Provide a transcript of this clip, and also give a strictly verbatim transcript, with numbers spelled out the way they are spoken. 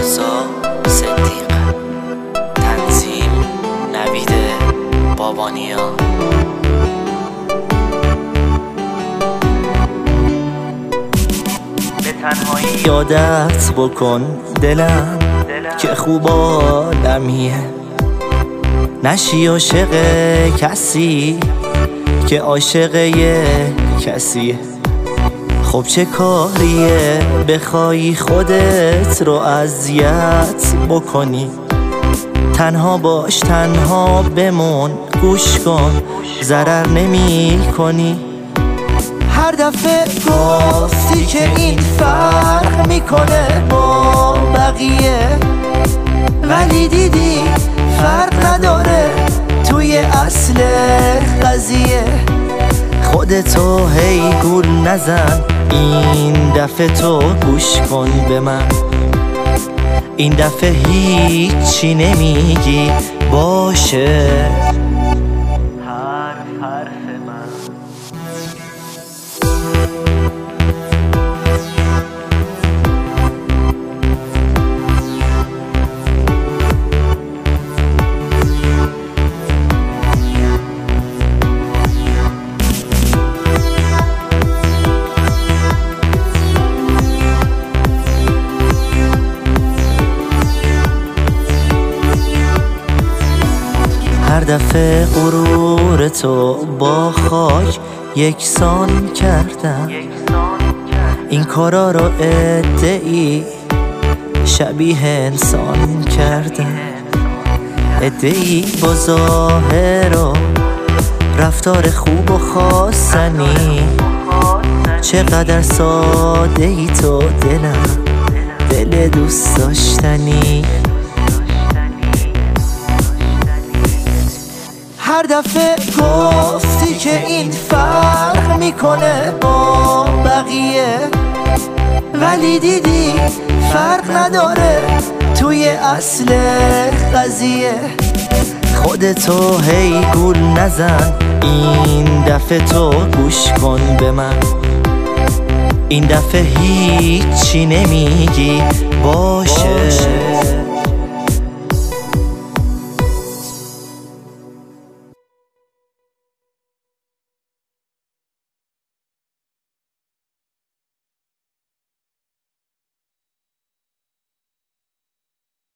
رضا صدیق، تنظیم نوید بابانیا. به تنهایی یادت بکن دلم که خوب آدمیه، نشی عاشق کسی که عاشق یه کسیه. خب چه کاریه بخوای خودت رو اذیت بکنی؟ تنها باش، تنها بمون، گوش کن ضرر نمی کنی. هر دفعه گفتی که این فرق میکنه با بقیه، ولی دیدی فرق نداره توی اصل قضیه. خودتو هی گول نزن، این دفعه تو گوش کن به من. این دفعه هیچی نمیگی باشه حرف حرف من. هر دفعه غرور تو با خاک یکسان کردم، این کارا رو ادعی شبیه انسان کردم. ادعی با ظاهر و رفتار خوب و خواستنی، چقدر ساده ای تو دلم، دل دوست داشتنی. هر دفعه گفتی که این فرق میکنه با بقیه، ولی دیدی فرق نداره توی اصل قضیه. خودتو هی گول نزن، این دفعه تو گوش کن به من. این دفعه هیچی نمیگی باشه